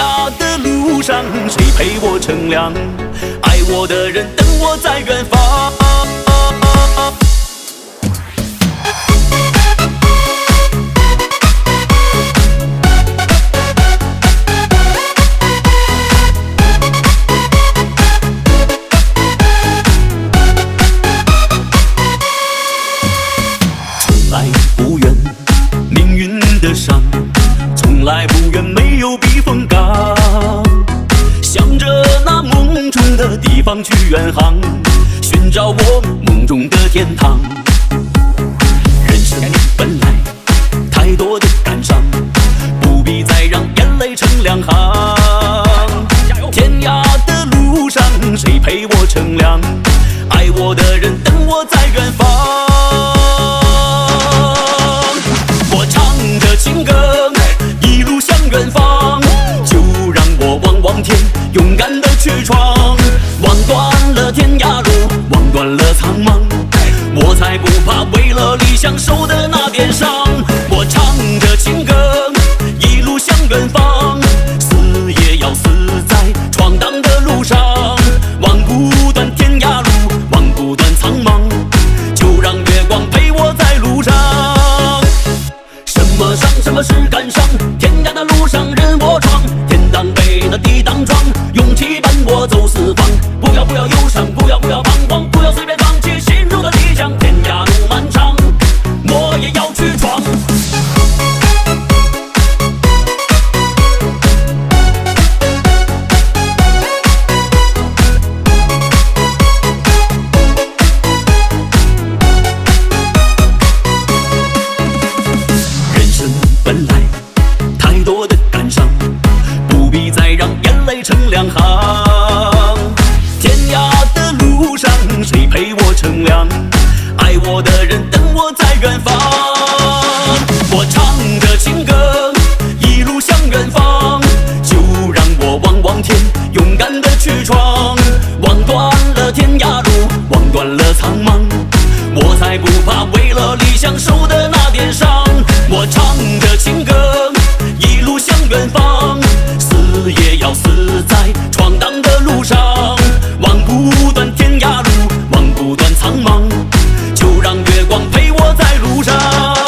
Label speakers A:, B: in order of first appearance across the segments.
A: 涯的路上，谁陪我乘凉？爱我的人等我在远方。从来不怨命运的伤，从来不愿没有避风港，向着那梦中的地方去远航，寻找我梦中的天堂。人生本来太多的感伤，不必再让眼泪成两行。天涯的路上，谁陪我乘凉？爱我的人等我在远方。我唱着情歌，一路向远方，就让我望望天，勇敢地去闯，望断了天涯路，望断了苍茫，我才不怕为了理想受的那点伤。我唱着情歌，一路向远方，死也要死在闯荡的路上，望不断天涯路，望不断苍茫，就让月光陪我在路上。什么伤，什么是感伤？天涯的路上任我闯，天当北的地当闯，勇气伴我走四方。不要不要忧伤，不要不要彷徨，不要随便放弃心中的理想。天涯路漫长，我也要去闯。本来太多的感伤，不必再让眼泪成两行。天涯的路上，谁陪我乘凉？爱我的人等我在远方。我唱着情歌，一路向远方，就让我望望天，勇敢地去闯，望断了天涯路，望断了苍茫，我才不怕为了理想受的那点伤。我唱着情歌，一路向远方，死也要死在闯荡的路上，望不断天涯路，望不断苍茫，就让月光陪我在路上。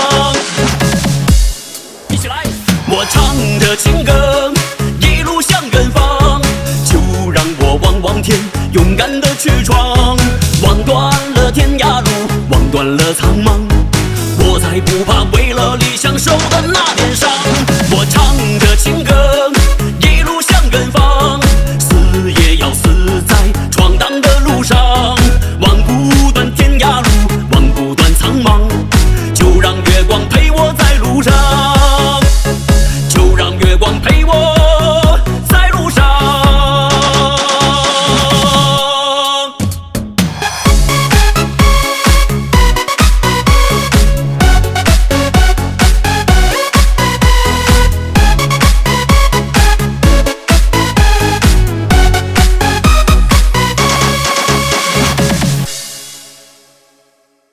A: 一起来！我唱着情歌，一路向远方，就让我望望天，勇敢地去闯，望断了天涯路，望断了苍茫，我才不怕为了理想受的那点伤。我唱